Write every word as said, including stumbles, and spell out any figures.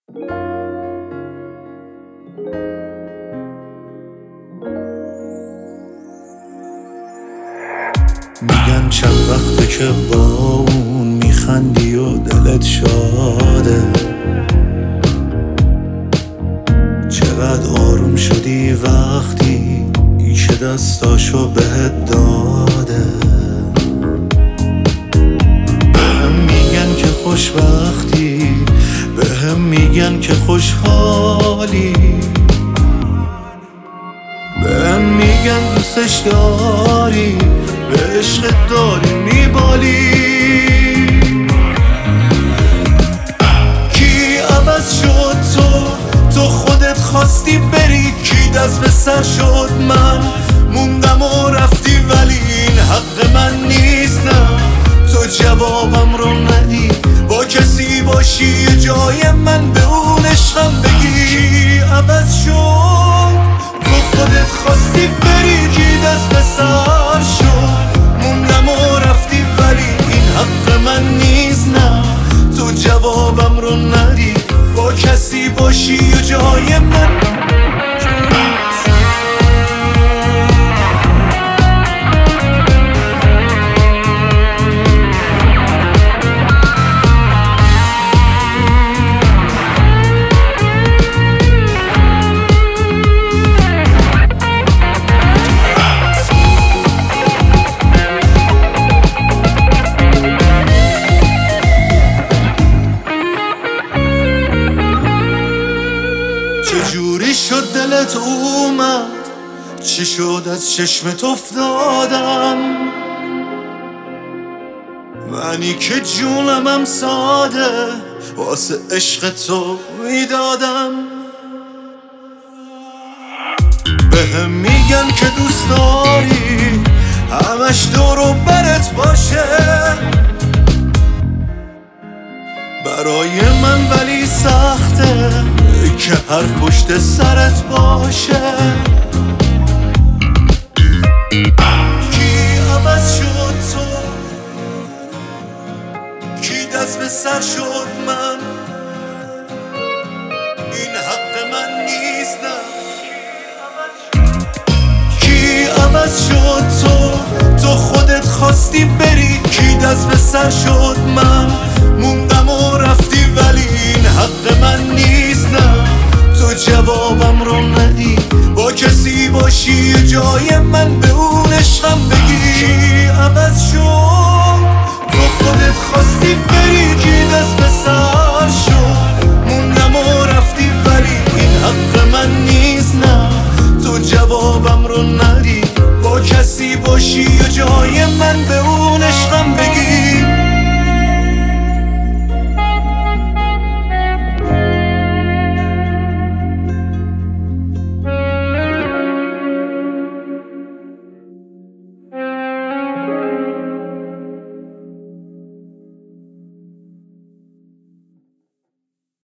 میگن چند وقته که با اون میخندی و دلت شاده، چقدر آروم شدی وقتی که دستاشو بهت داده. بهم میگن که خوشبختی، بهم میگن که خوشحالی، بهم میگن دوستش داری، به عشق داری میبالی. کی عوض شد تو تو خودت خواستی بری، کی دست به سر شد من موندم و رفتی، ولی این حق من نیست. نه تو جوابم رو ندی، با کسی باشی یه جای من به اون عشقم بگی. کی عوض شد تو خودت خواستی بری، کی دست به سر شد موندم و رفتی، ولی این حق من نیست. نه تو جوابم رو ندی، با کسی باشی یه جای من. چجوری شد دلت اومد، چی شد از چشمت افتادم؟ منی که جونمم ساده واسه عشق تو میدادم. بهم میگن که دوست داری همش دور و برت باشه، برای من ولی سخته که هر پشت سرت باشه. کی عوض شد تو، کی دست به سر شد من، این حق من نیست. نه کی عوض شد تو تو خودت خواستی بری، کی دست به سر شد من موندم و رفتی، ولی این حق من نیست. نه تو جوابم رو ندی، با کسی باشی یه جای من به اون عشقم بگی. کی عوض شد تو خودت خواستی بری، کی دست به سر شد موندم و رفتی، ولی این حق من نیست. نه تو جوابم رو ندی، با کسی باشی یه جای من به اون